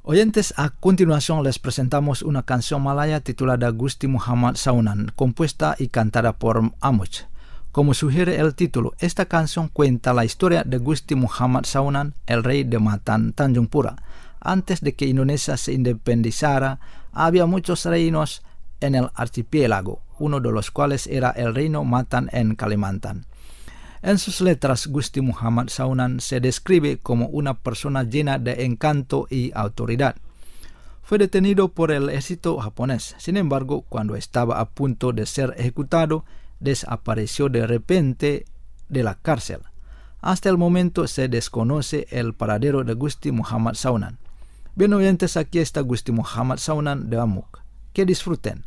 Oyentes, a continuación les presentamos una canción malaya titulada Gusti Muhammad Saunan, compuesta y cantada por Amuch. Como sugiere el título, esta canción cuenta la historia de Gusti Muhammad Saunan, el rey de Matan, Tanjung Pura. Antes de que Indonesia se independizara, había muchos reinos en el archipiélago, uno de los cuales era el reino Matan en Kalimantan. En sus letras, Gusti Muhammad Saunan se describe como una persona llena de encanto y autoridad. Fue detenido por el ejército japonés. Sin embargo, cuando estaba a punto de ser ejecutado, desapareció de repente de la cárcel. Hasta el momento se desconoce el paradero de Gusti Muhammad Saunan. Bien oyentes, aquí está Gusti Muhammad Saunan de Amuk. Que disfruten.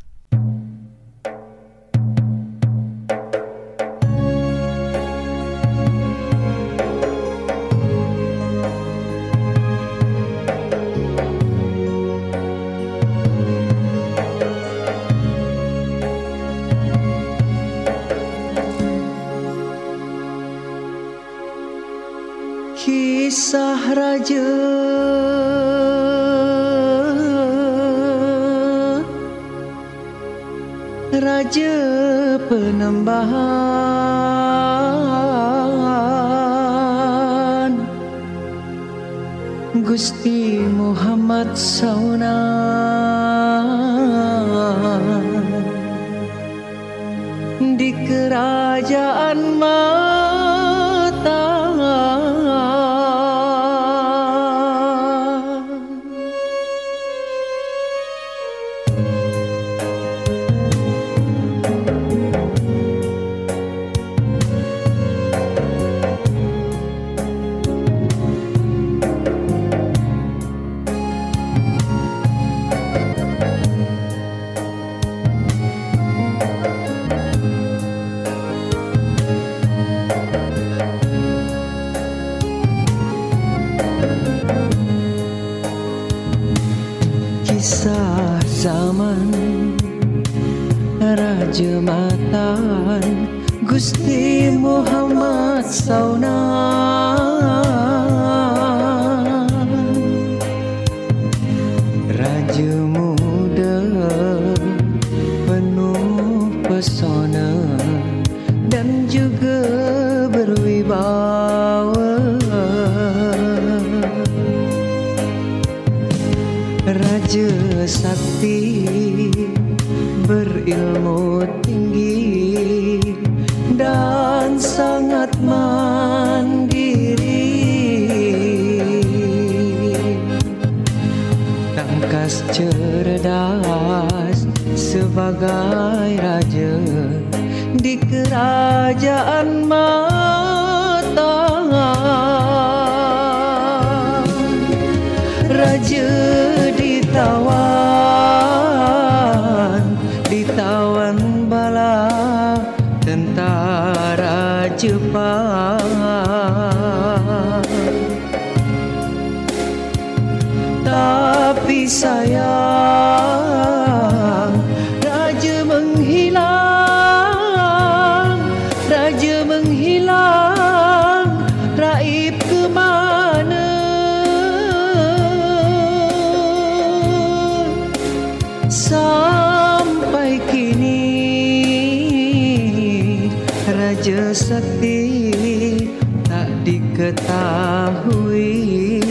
Kisah Raja Penambahan Gusti Muhammad Saunan di kerajaan Matan. Kisah zaman Raja Matan Gusti Muhammad Saunan, Raja muda penuh pesona dan juga berwibawa. Raja sakti berilmu tinggi dan sangat mandiri. Tangkas cerdas sebagai raja di kerajaan Matan. Raja ditawan bala tentara Jepang, tapi sayang raja menghilang, raib ke mana? Sampai kini Raja Sakti tak diketahui.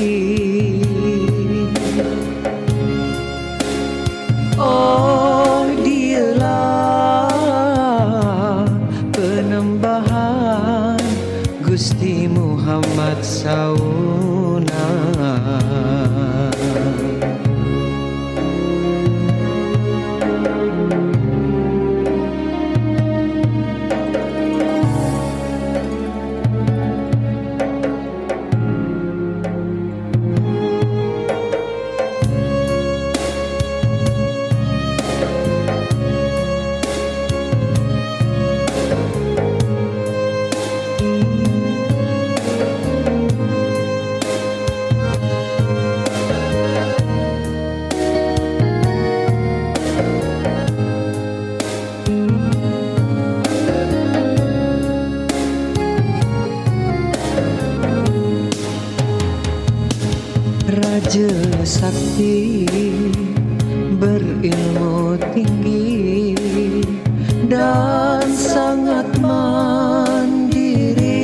Oh, dialah Penambahan Gusti Muhammad Saunan. sakti, berilmu tinggi dan sangat mandiri.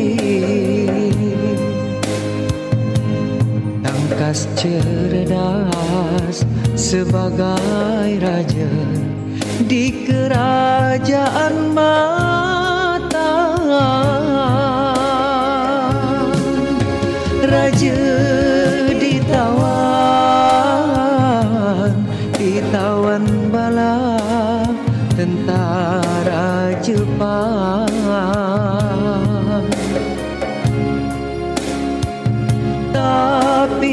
Tangkas cerdas sebagai raja di kerajaan mata. Raja ditawan bala tentara Jepang. Tapi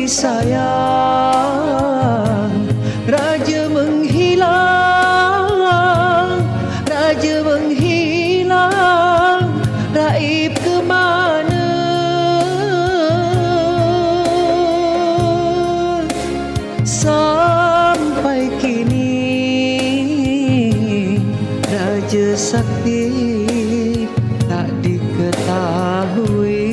sayang, raja menghilang, raib ke mana? Sampai kini raja sakti tak diketahui.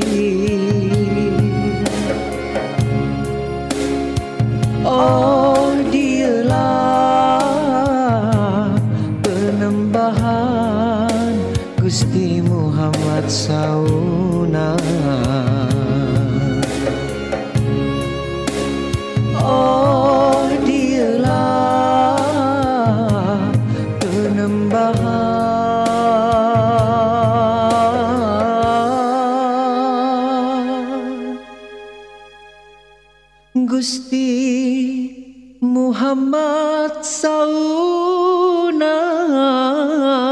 Oh, dialah penembahan Gusti Muhammad Saunang. Oh, dialah penembahan Gusti Muhammad Saunang.